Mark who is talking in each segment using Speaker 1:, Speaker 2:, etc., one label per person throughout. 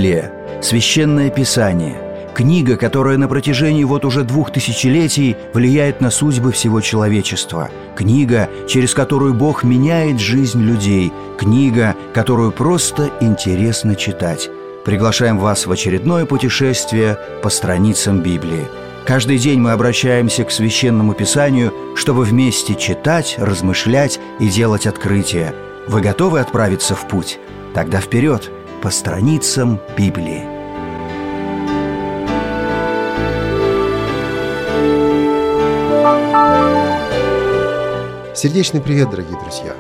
Speaker 1: Библия – священное писание, книга, которая на протяжении уже 2000 влияет на судьбы всего человечества, книга, через которую Бог меняет жизнь людей, книга, которую просто интересно читать. Приглашаем вас в очередное путешествие по страницам Библии. Каждый день мы обращаемся к Священному Писанию, чтобы вместе читать, размышлять и делать открытия. Вы готовы отправиться в путь? Тогда вперед, по страницам Библии.
Speaker 2: Сердечный привет, дорогие друзья!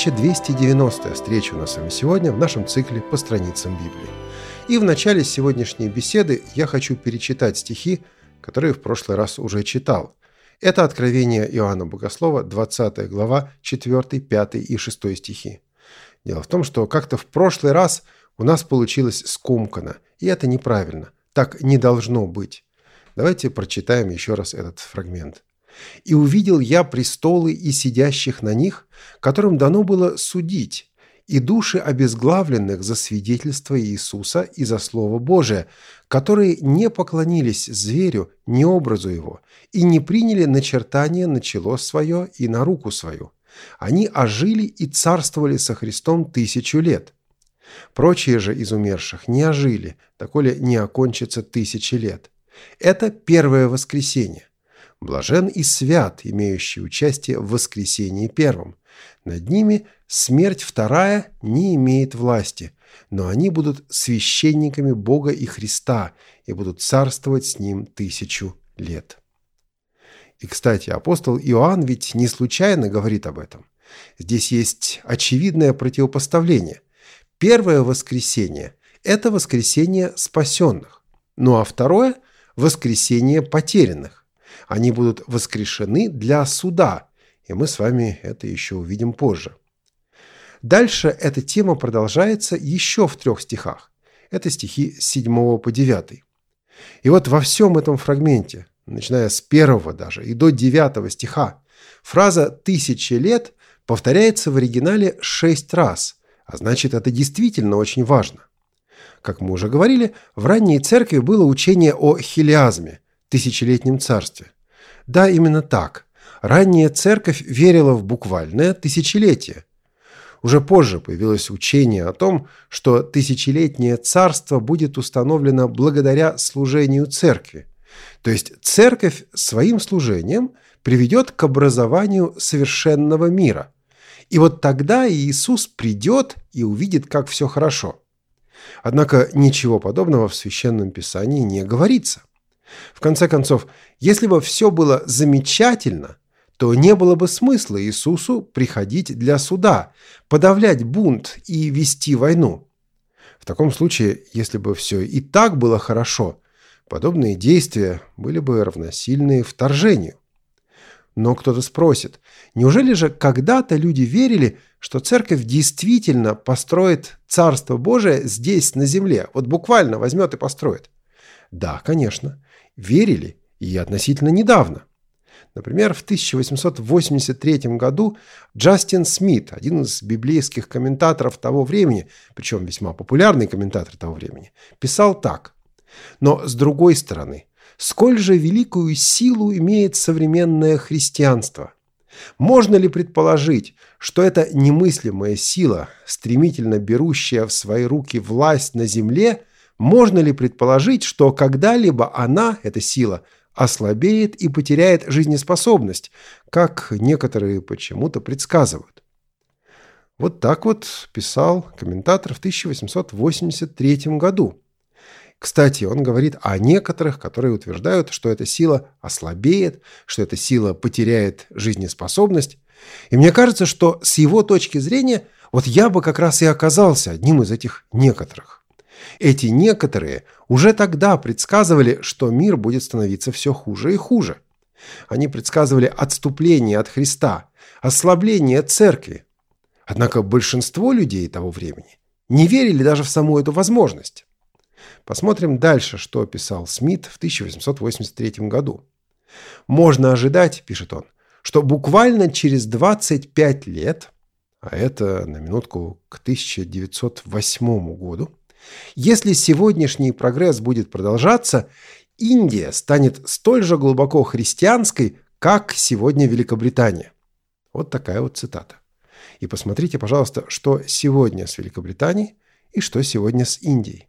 Speaker 2: 1290-я встреча у нас с вами сегодня в нашем цикле «По страницам Библии». И в начале сегодняшней беседы я хочу перечитать стихи, которые в прошлый раз уже читал. Это Откровение Иоанна Богослова, 20 глава, 4, 5 и 6 стихи. Дело в том, что как-то в прошлый раз у нас получилось скомканно, и это неправильно. Так не должно быть. Давайте прочитаем еще раз этот фрагмент. «И увидел я престолы и сидящих на них, которым дано было судить, и души обезглавленных за свидетельство Иисуса и за Слово Божие, которые не поклонились зверю, ни образу его, и не приняли начертание на чело свое и на руку свою. Они ожили и царствовали со Христом 1000 лет. Прочие же из умерших не ожили, доколе не окончится 1000 лет. Это первое воскресенье. Блажен и свят, имеющий участие в воскресении первом. Над ними смерть вторая не имеет власти, но они будут священниками Бога и Христа и будут царствовать с ним 1000 лет». И, кстати, апостол Иоанн ведь не случайно говорит об этом. Здесь есть очевидное противопоставление. Первое воскресение – это воскресение спасенных, ну а второе – воскресение потерянных. Они будут воскрешены для суда, и мы с вами это еще увидим позже. Дальше эта тема продолжается еще в 3 стихах. Это стихи с 7 по 9. И вот во всем этом фрагменте, начиная с 1 даже и до 9 стиха, фраза «1000 лет» повторяется в оригинале 6 раз, а значит, это действительно очень важно. Как мы уже говорили, в ранней церкви было учение о хилиазме, тысячелетнем царстве. Да, именно так. Ранняя церковь верила в буквальное тысячелетие. Уже позже появилось учение о том, что тысячелетнее царство будет установлено благодаря служению церкви. То есть церковь своим служением приведет к образованию совершенного мира. И вот тогда Иисус придет и увидит, как все хорошо. Однако ничего подобного в Священном Писании не говорится. В конце концов, если бы все было замечательно, то не было бы смысла Иисусу приходить для суда, подавлять бунт и вести войну. В таком случае, если бы все и так было хорошо, подобные действия были бы равносильны вторжению. Но кто-то спросит, неужели же когда-то люди верили, что церковь действительно построит Царство Божие здесь, на земле, вот буквально возьмет и построит? Да, конечно, верили и относительно недавно. Например, в 1883 году Джастин Смит, один из библейских комментаторов того времени, причем весьма популярный комментатор того времени, писал так: «Но с другой стороны, сколь же великую силу имеет современное христианство? Можно ли предположить, что эта немыслимая сила, стремительно берущая в свои руки власть на земле, можно ли предположить, что когда-либо она, эта сила, ослабеет и потеряет жизнеспособность, как некоторые почему-то предсказывают?» Вот так вот писал комментатор в 1883 году. Кстати, он говорит о некоторых, которые утверждают, что эта сила ослабеет, что эта сила потеряет жизнеспособность. И мне кажется, что с его точки зрения, вот я бы как раз и оказался одним из этих некоторых. Эти некоторые уже тогда предсказывали, что мир будет становиться все хуже и хуже. Они предсказывали отступление от Христа, ослабление церкви. Однако большинство людей того времени не верили даже в саму эту возможность. Посмотрим дальше, что писал Смит в 1883 году. «Можно ожидать, — пишет он, — что буквально через 25 лет, а это на минутку к 1908 году, Если сегодняшний прогресс будет продолжаться, Индия станет столь же глубоко христианской, как сегодня Великобритания. Вот такая вот цитата. И посмотрите, пожалуйста, что сегодня с Великобританией и что сегодня с Индией.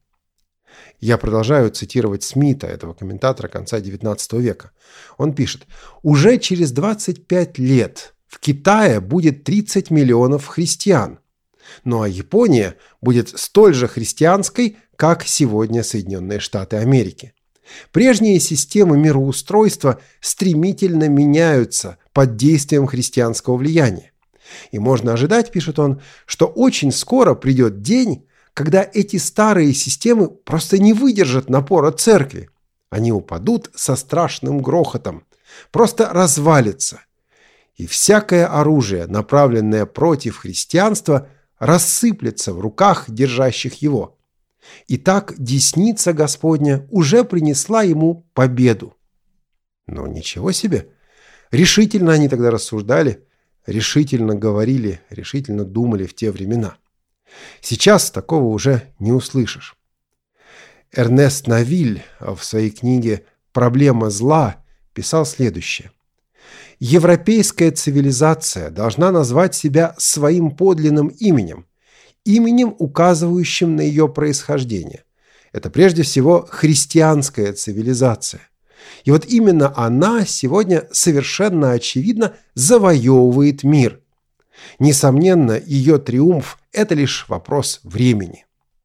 Speaker 2: Я продолжаю цитировать Смита, этого комментатора конца XIX века. Он пишет: «Уже через 25 лет в Китае будет 30 миллионов христиан, ну а Япония будет столь же христианской, как сегодня Соединенные Штаты Америки. Прежние системы мироустройства стремительно меняются под действием христианского влияния. И можно ожидать, пишет он, что очень скоро придет день, когда эти старые системы просто не выдержат напора церкви. Они упадут со страшным грохотом, просто развалятся. И всякое оружие, направленное против христианства, рассыплется в руках держащих его. Итак, десница Господня уже принесла ему победу». Ну, ничего себе! Решительно они тогда рассуждали, решительно говорили, решительно думали в те времена. Сейчас такого уже не услышишь. Эрнест Навиль в своей книге «Проблема зла» писал следующее: «Европейская цивилизация должна назвать себя своим подлинным именем, именем, указывающим на ее происхождение. Это прежде всего христианская цивилизация. И вот именно она сегодня совершенно очевидно завоевывает мир. Несомненно, ее триумф – это лишь вопрос времени».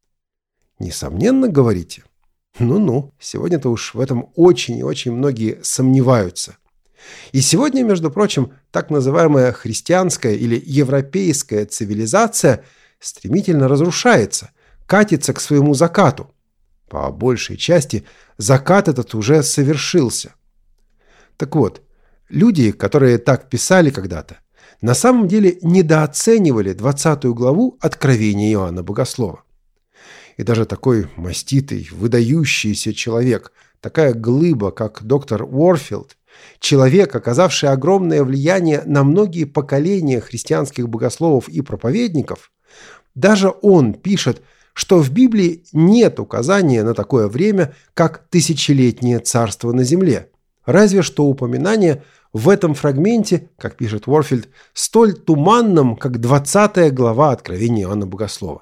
Speaker 2: Несомненно, говорите? Ну-ну, сегодня-то уж в этом очень и очень многие сомневаются. И сегодня, между прочим, так называемая христианская или европейская цивилизация стремительно разрушается, катится к своему закату. По большей части закат этот уже совершился. Так вот, люди, которые так писали когда-то, на самом деле недооценивали 20 главу Откровения Иоанна Богослова. И даже такой маститый, выдающийся человек, такая глыба, как доктор Уорфилд, человек, оказавший огромное влияние на многие поколения христианских богословов и проповедников, даже он пишет, что в Библии нет указания на такое время, как тысячелетнее царство на земле. Разве что упоминание в этом фрагменте, как пишет Уорфилд, столь туманном, как 20 глава Откровения Иоанна Богослова.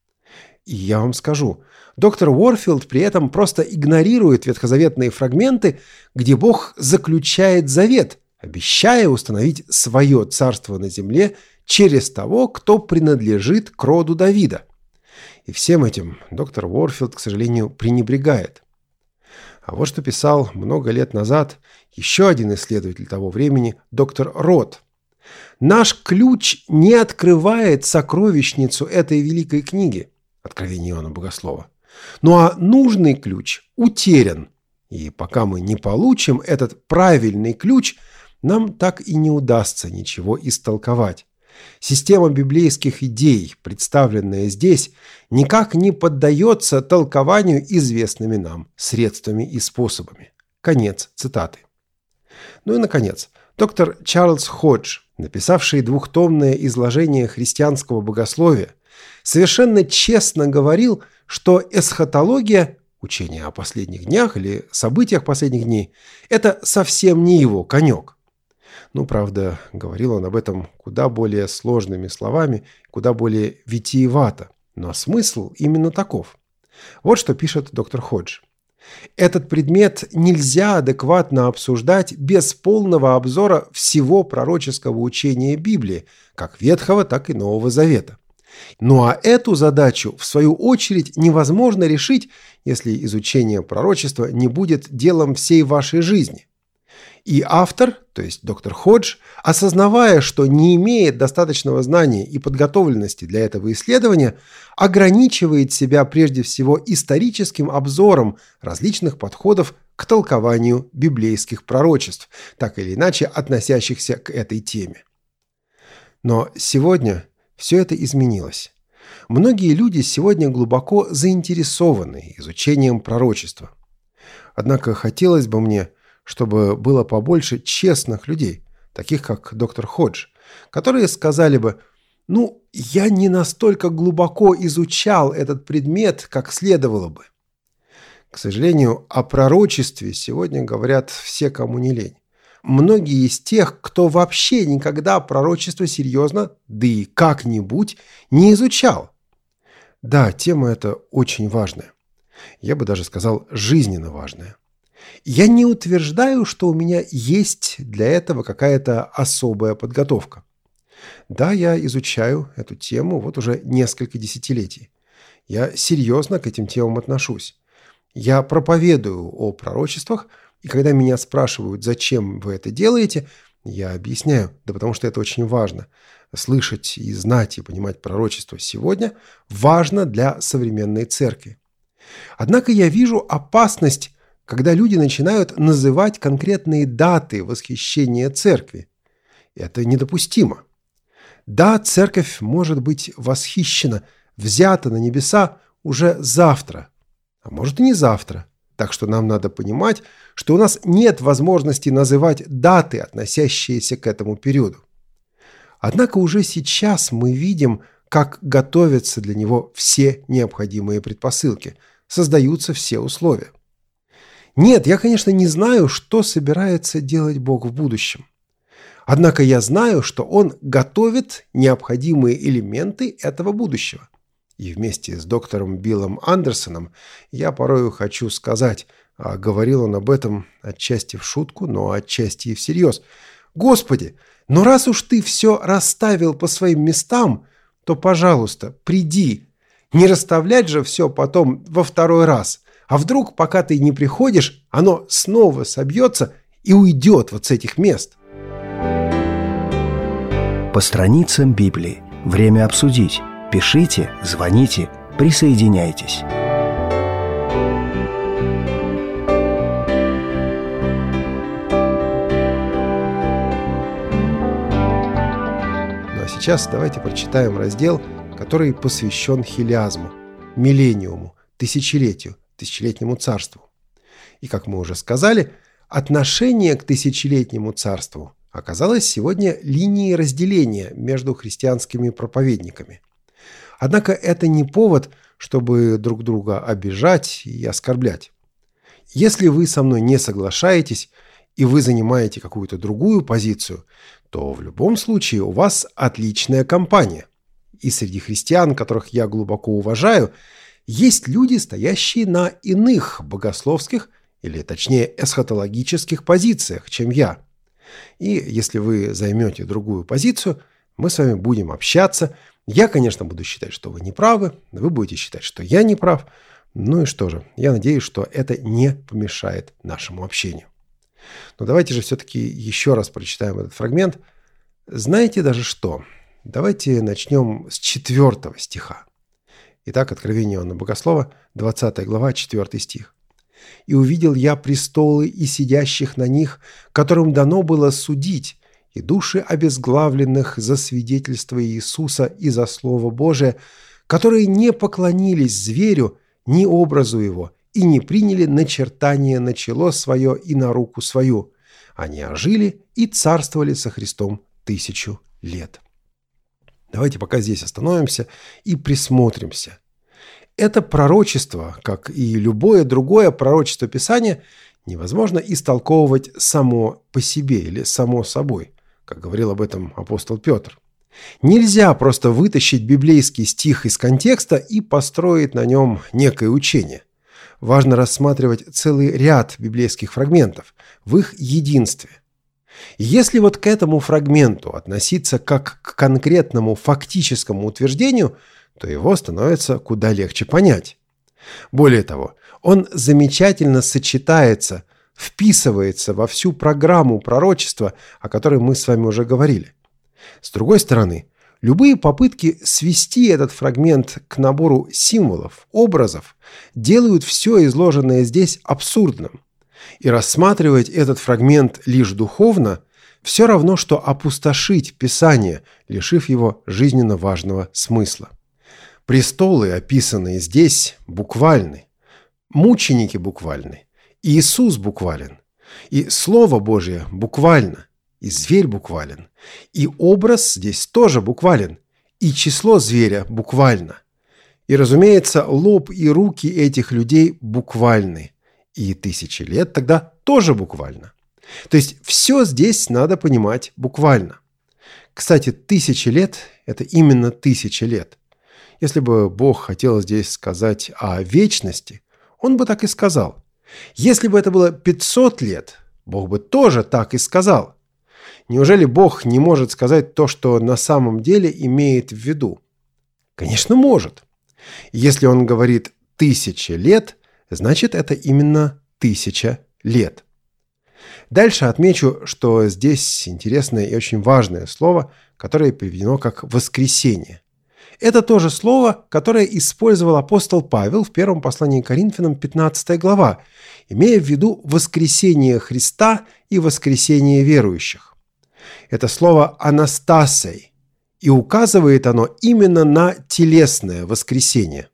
Speaker 2: И я вам скажу, доктор Уорфилд при этом просто игнорирует ветхозаветные фрагменты, где Бог заключает завет, обещая установить свое царство на земле через того, кто принадлежит к роду Давида. И всем этим доктор Уорфилд, к сожалению, пренебрегает. А вот что писал много лет назад еще один исследователь того времени, доктор Рот. «Наш ключ не открывает сокровищницу этой великой книги» Откровение Иоанна Богослова. Ну а нужный ключ утерян. И пока мы не получим этот правильный ключ, нам так и не удастся ничего истолковать. Система библейских идей, представленная здесь, никак не поддается толкованию известными нам средствами и способами. Конец цитаты. Ну и, наконец, доктор Чарльз Ходж, написавший двухтомное изложение христианского богословия, совершенно честно говорил, что эсхатология, учение о последних днях или событиях последних дней, это совсем не его конек. Ну, правда, говорил он об этом куда более сложными словами, куда более витиевато, но смысл именно таков. Вот что пишет доктор Ходж. «Этот предмет нельзя адекватно обсуждать без полного обзора всего пророческого учения Библии, как Ветхого, так и Нового Завета. Ну а эту задачу, в свою очередь, невозможно решить, если изучение пророчества не будет делом всей вашей жизни». И автор, то есть доктор Ходж, осознавая, что не имеет достаточного знания и подготовленности для этого исследования, ограничивает себя прежде всего историческим обзором различных подходов к толкованию библейских пророчеств, так или иначе относящихся к этой теме. Но сегодня все это изменилось. Многие люди сегодня глубоко заинтересованы изучением пророчества. Однако хотелось бы мне, чтобы было побольше честных людей, таких как доктор Ходж, которые сказали бы: Я не настолько глубоко изучал этот предмет, как следовало бы. К сожалению, о пророчестве сегодня говорят все, кому не лень. Многие из тех, кто вообще никогда пророчество серьезно, да и как-нибудь, не изучал. Да, тема эта очень важная. Я бы даже сказал, жизненно важная. Я не утверждаю, что у меня есть для этого какая-то особая подготовка. Да, я изучаю эту тему вот уже несколько десятилетий. Я серьезно к этим темам отношусь. Я проповедую о пророчествах, и когда меня спрашивают, зачем вы это делаете, я объясняю, да потому что это очень важно. Слышать и знать и понимать пророчество сегодня важно для современной церкви. Однако я вижу опасность, когда люди начинают называть конкретные даты восхищения церкви. Это недопустимо. Да, церковь может быть восхищена, взята на небеса уже завтра, а может и не завтра. Так что нам надо понимать, что у нас нет возможности называть даты, относящиеся к этому периоду. Однако уже сейчас мы видим, как готовятся для него все необходимые предпосылки, создаются все условия. Нет, я, конечно, не знаю, что собирается делать Бог в будущем. Однако я знаю, что Он готовит необходимые элементы этого будущего. И вместе с доктором Биллом Андерсоном я порою хочу сказать, а говорил он об этом отчасти в шутку, но отчасти и всерьез: «Господи, но раз уж ты все расставил по своим местам, то, пожалуйста, приди. Не расставлять же все потом во второй раз. А вдруг, пока ты не приходишь, оно снова собьется и уйдет вот с этих мест».
Speaker 1: По страницам Библии. Время обсудить. Пишите, звоните, присоединяйтесь.
Speaker 2: Ну а сейчас давайте прочитаем раздел, который посвящен хилиазму, миллениуму, тысячелетию, тысячелетнему царству. И, как мы уже сказали, отношение к тысячелетнему царству оказалось сегодня линией разделения между христианскими проповедниками. Однако это не повод, чтобы друг друга обижать и оскорблять. Если вы со мной не соглашаетесь и вы занимаете какую-то другую позицию, то в любом случае у вас отличная компания. И среди христиан, которых я глубоко уважаю, есть люди, стоящие на иных богословских, или точнее эсхатологических позициях, чем я. И если вы займете другую позицию, мы с вами будем общаться. Я, конечно, буду считать, что вы не правы, вы будете считать, что я не прав. Ну и что же, я надеюсь, что это не помешает нашему общению. Но давайте же все-таки еще раз прочитаем этот фрагмент. Знаете даже что? Давайте начнем с 4 стиха. Итак, Откровение Иоанна Богослова, 20 глава, 4 стих. «И увидел я престолы и сидящих на них, которым дано было судить, и души обезглавленных за свидетельство Иисуса и за Слово Божие, которые не поклонились зверю, ни образу его, и не приняли начертание на чело свое и на руку свою. Они ожили и царствовали со Христом 1000 лет». Давайте пока здесь остановимся и присмотримся. Это пророчество, как и любое другое пророчество Писания, невозможно истолковывать само по себе или само собой, как говорил об этом апостол Петр. Нельзя просто вытащить библейский стих из контекста и построить на нем некое учение. Важно рассматривать целый ряд библейских фрагментов в их единстве. Если вот к этому фрагменту относиться как к конкретному фактическому утверждению, то его становится куда легче понять. Более того, он замечательно сочетается, вписывается во всю программу пророчества, о которой мы с вами уже говорили. С другой стороны, любые попытки свести этот фрагмент к набору символов, образов, делают все изложенное здесь абсурдным. И рассматривать этот фрагмент лишь духовно все равно, что опустошить Писание, лишив его жизненно важного смысла. Престолы, описанные здесь, буквальны. Мученики буквальны. Иисус буквален. И Слово Божие буквально. И зверь буквален. И образ здесь тоже буквален. И число зверя буквально. И, разумеется, лоб и руки этих людей буквальны. И 1000 лет тогда тоже буквально. То есть все здесь надо понимать буквально. Кстати, 1000 лет – это именно 1000 лет. Если бы Бог хотел здесь сказать о вечности, Он бы так и сказал. Если бы это было 500 лет, Бог бы тоже так и сказал. Неужели Бог не может сказать то, что на самом деле имеет в виду? Конечно, может. Если Он говорит 1000 лет, значит, это именно 1000 лет. Дальше отмечу, что здесь интересное и очень важное слово, которое переведено как «воскресение». Это то же слово, которое использовал апостол Павел в первом послании к Коринфянам, 15 глава, имея в виду воскресение Христа и воскресение верующих. Это слово «анастасей», и указывает оно именно на телесное воскресение.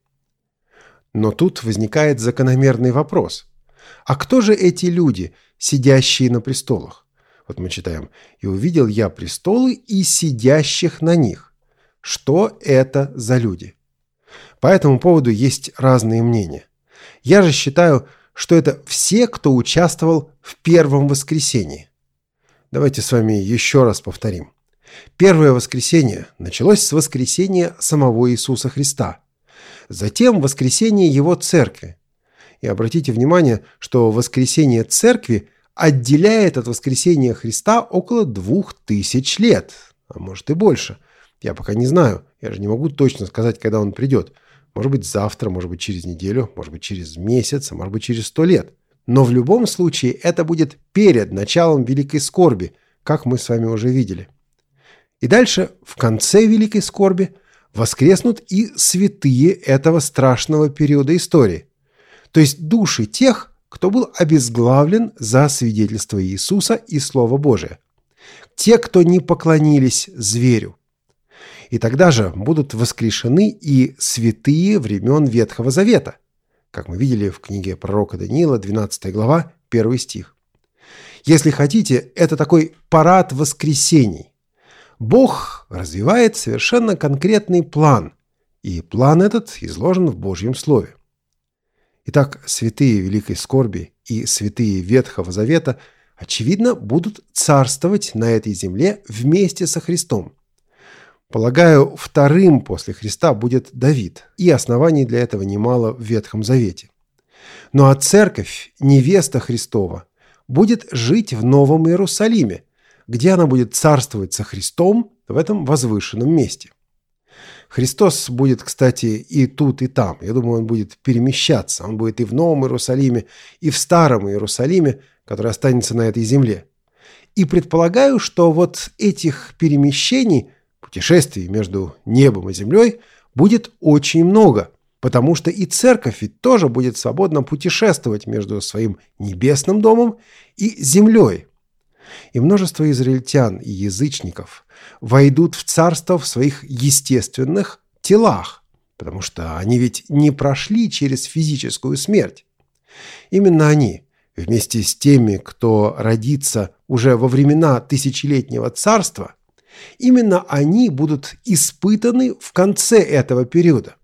Speaker 2: Но тут возникает закономерный вопрос. А кто же эти люди, сидящие на престолах? Вот мы читаем: «И увидел я престолы и сидящих на них». Что это за люди? По этому поводу есть разные мнения. Я же считаю, что это все, кто участвовал в первом воскресении. Давайте с вами еще раз повторим. Первое воскресение началось с воскресения самого Иисуса Христа. Затем воскресение Его церкви. И обратите внимание, что воскресение церкви отделяет от воскресения Христа около 2000 лет, а может и больше. Я пока не знаю, я же не могу точно сказать, когда Он придет. Может быть, завтра, может быть, через неделю, может быть, через месяц, а может быть, через 100 лет. Но в любом случае это будет перед началом Великой Скорби, как мы с вами уже видели. И дальше, в конце Великой Скорби, воскреснут и святые этого страшного периода истории. То есть души тех, кто был обезглавлен за свидетельство Иисуса и Слово Божие. Те, кто не поклонились зверю. И тогда же будут воскрешены и святые времен Ветхого Завета, как мы видели в книге пророка Даниила, 12 глава, 1 стих. Если хотите, это такой парад воскресений. Бог развивает совершенно конкретный план, и план этот изложен в Божьем Слове. Итак, святые Великой Скорби и святые Ветхого Завета, очевидно, будут царствовать на этой земле вместе со Христом. Полагаю, вторым после Христа будет Давид, и оснований для этого немало в Ветхом Завете. Ну а церковь, невеста Христова, будет жить в Новом Иерусалиме, где она будет царствовать со Христом в этом возвышенном месте. Христос будет, кстати, и тут, и там. Я думаю, Он будет перемещаться. Он будет и в Новом Иерусалиме, и в Старом Иерусалиме, который останется на этой земле. И предполагаю, что вот этих перемещений, путешествий между небом и землей будет очень много, потому что и церковь ведь тоже будет свободно путешествовать между своим небесным домом и землей. И множество израильтян и язычников войдут в царство в своих естественных телах, потому что они ведь не прошли через физическую смерть. Именно они, вместе с теми, кто родится уже во времена тысячелетнего царства, именно они будут испытаны в конце этого периода.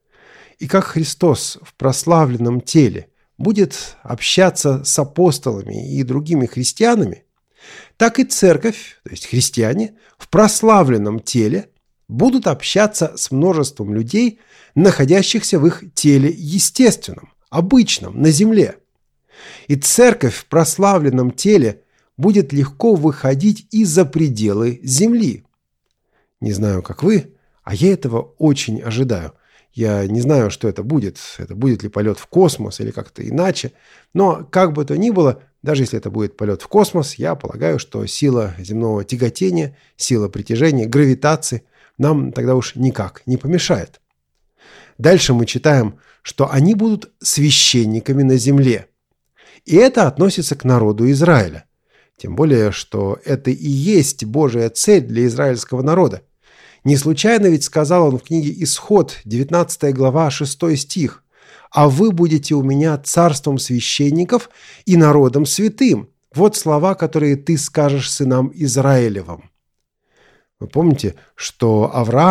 Speaker 2: И как Христос в прославленном теле будет общаться с апостолами и другими христианами, так и церковь, то есть христиане, в прославленном теле будут общаться с множеством людей, находящихся в их теле естественном, обычном, на земле. И церковь в прославленном теле будет легко выходить и за пределы земли. Не знаю, как вы, а я этого очень ожидаю. Я не знаю, что это будет ли полет в космос или как-то иначе, но как бы то ни было, даже если это будет полет в космос, я полагаю, что сила земного тяготения, сила притяжения, гравитации нам тогда уж никак не помешает. Дальше мы читаем, что они будут священниками на земле. И это относится к народу Израиля. Тем более, что это и есть Божья цель для израильского народа. Не случайно ведь сказал он в книге «Исход», 19 глава, 6 стих: «А вы будете у меня царством священников и народом святым». Вот слова, которые ты скажешь сынам Израилевым. Вы помните, что Авраам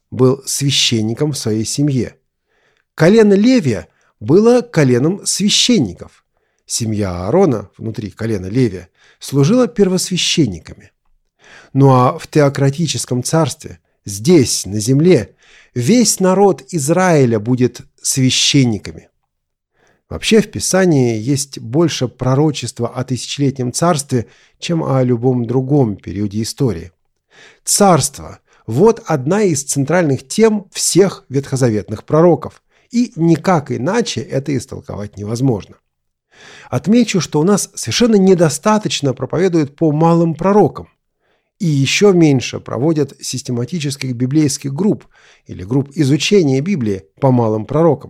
Speaker 2: был священником в своей семье. Колено Левия было коленом священников. Семья Аарона, внутри колена Левия, служила первосвященниками. Ну а в теократическом царстве, здесь, на земле, весь народ Израиля будет священниками. Вообще в Писании есть больше пророчества о тысячелетнем царстве, чем о любом другом периоде истории. Царство – вот одна из центральных тем всех ветхозаветных пророков, и никак иначе это истолковать невозможно. Отмечу, что у нас совершенно недостаточно проповедуют по малым пророкам, и еще меньше проводят систематических библейских групп или групп изучения Библии по малым пророкам.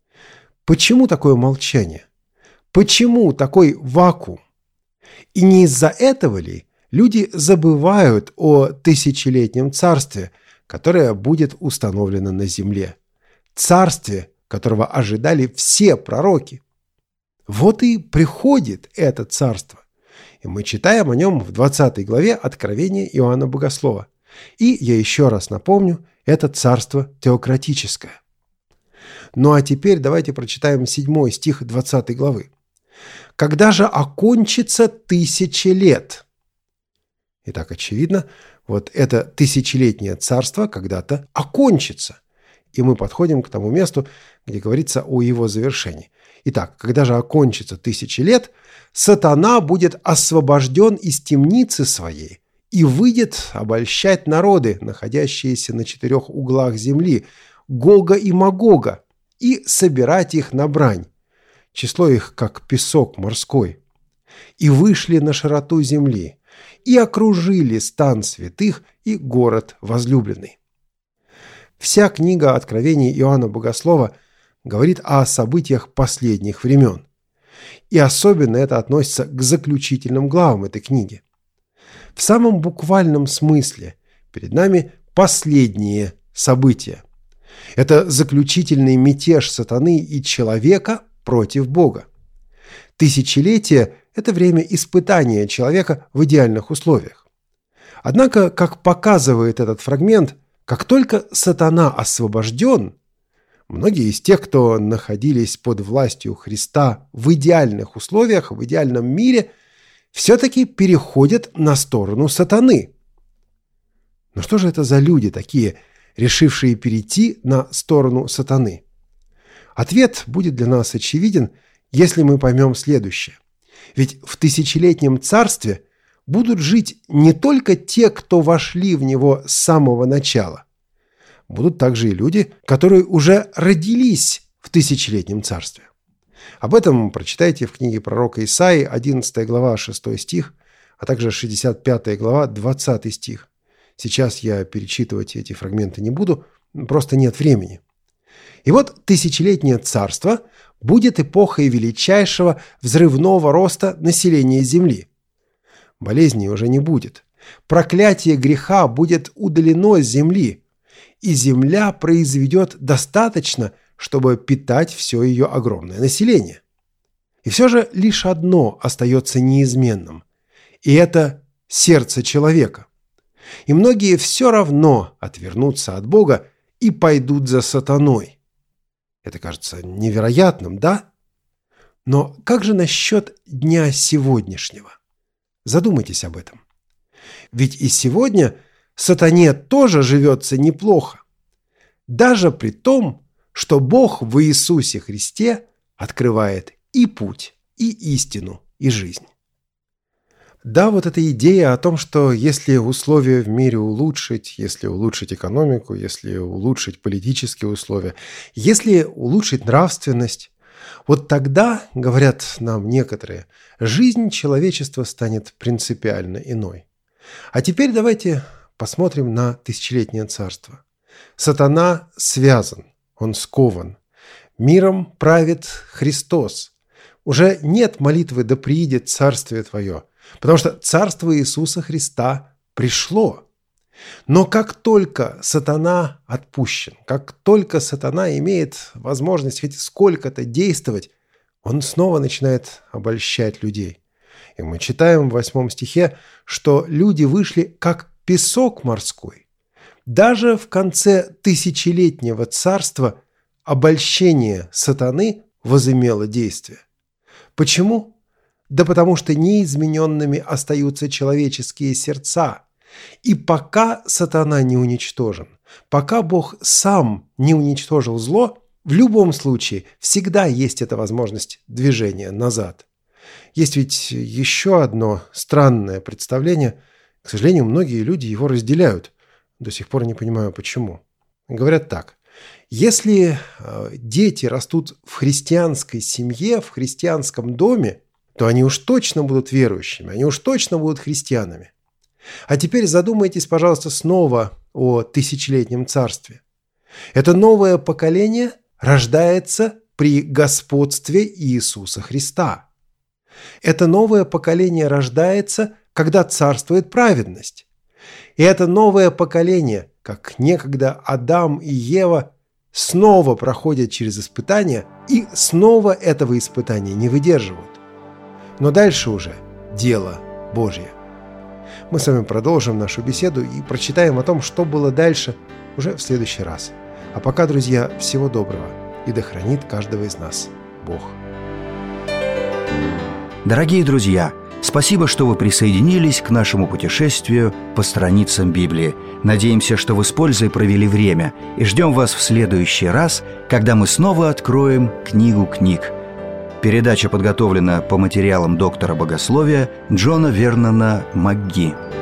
Speaker 2: Почему такое молчание? Почему такой вакуум? И не из-за этого ли люди забывают о тысячелетнем царстве, которое будет установлено на земле? Царстве, которого ожидали все пророки. Вот и приходит это царство. И мы читаем о нем в 20 главе Откровения Иоанна Богослова. И я еще раз напомню, это царство теократическое. Ну а теперь давайте прочитаем 7 стих 20 главы. «Когда же окончится 1000 лет?» Итак, очевидно, вот это тысячелетнее царство когда-то окончится. И мы подходим к тому месту, где говорится о его завершении. Итак, когда же окончится 1000 лет, сатана будет освобожден из темницы своей и выйдет обольщать народы, находящиеся на 4 углах земли, Гога и Магога, и собирать их на брань. Число их, как песок морской. И вышли на широту земли, и окружили стан святых и город возлюбленный. Вся книга Откровений Иоанна Богослова говорит о событиях последних времен. И особенно это относится к заключительным главам этой книги. В самом буквальном смысле перед нами последние события. Это заключительный мятеж сатаны и человека против Бога. Тысячелетие – это время испытания человека в идеальных условиях. Однако, как показывает этот фрагмент, как только сатана освобожден, многие из тех, кто находились под властью Христа в идеальных условиях, в идеальном мире, все-таки переходят на сторону сатаны. Но что же это за люди такие, решившие перейти на сторону сатаны? Ответ будет для нас очевиден, если мы поймем следующее. Ведь в тысячелетнем царстве будут жить не только те, кто вошли в него с самого начала. Будут также и люди, которые уже родились в тысячелетнем царстве. Об этом прочитайте в книге пророка Исаии, 11 глава, 6 стих, а также 65 глава, 20 стих. Сейчас я перечитывать эти фрагменты не буду, просто нет времени. И вот тысячелетнее царство будет эпохой величайшего взрывного роста населения Земли. Болезней уже не будет. Проклятие греха будет удалено с земли, и земля произведет достаточно, чтобы питать все ее огромное население. И все же лишь одно остается неизменным, и это сердце человека. И многие все равно отвернутся от Бога и пойдут за сатаной. Это кажется невероятным, да? Но как же насчет дня сегодняшнего? Задумайтесь об этом. Ведь и сегодня сатане тоже живется неплохо. Даже при том, что Бог в Иисусе Христе открывает и путь, и истину, и жизнь. Да, вот эта идея о том, что если условия в мире улучшить, если улучшить экономику, если улучшить политические условия, если улучшить нравственность, вот тогда, говорят нам некоторые, жизнь человечества станет принципиально иной. А теперь давайте посмотрим на тысячелетнее царство. Сатана связан, он скован. Миром правит Христос. Уже нет молитвы «Да приидет царствие Твое», потому что царство Иисуса Христа пришло. Но как только сатана отпущен, как только сатана имеет возможность хоть сколько-то действовать, он снова начинает обольщать людей. И мы читаем в 8 стихе, что люди вышли как песок морской. Даже в конце тысячелетнего царства обольщение сатаны возымело действие. Почему? Да потому что неизмененными остаются человеческие сердца. И пока сатана не уничтожен, пока Бог сам не уничтожил зло, в любом случае всегда есть эта возможность движения назад. Есть ведь еще одно странное представление. К сожалению, многие люди его разделяют. До сих пор не понимаю, почему. Говорят так. Если дети растут в христианской семье, в христианском доме, то они уж точно будут верующими, они уж точно будут христианами. А теперь задумайтесь, пожалуйста, снова о тысячелетнем царстве. Это новое поколение рождается при господстве Иисуса Христа. Это новое поколение рождается, когда царствует праведность. И это новое поколение, как некогда Адам и Ева, снова проходят через испытания и снова этого испытания не выдерживают. Но дальше уже дело Божье. Мы с вами продолжим нашу беседу и прочитаем о том, что было дальше, уже в следующий раз. А пока, друзья, всего доброго, и да хранит каждого из нас Бог.
Speaker 1: Дорогие друзья, спасибо, что вы присоединились к нашему путешествию по страницам Библии. Надеемся, что вы с пользой провели время, и ждем вас в следующий раз, когда мы снова откроем книгу книг. Передача подготовлена по материалам доктора богословия Джона Вернона МакГи.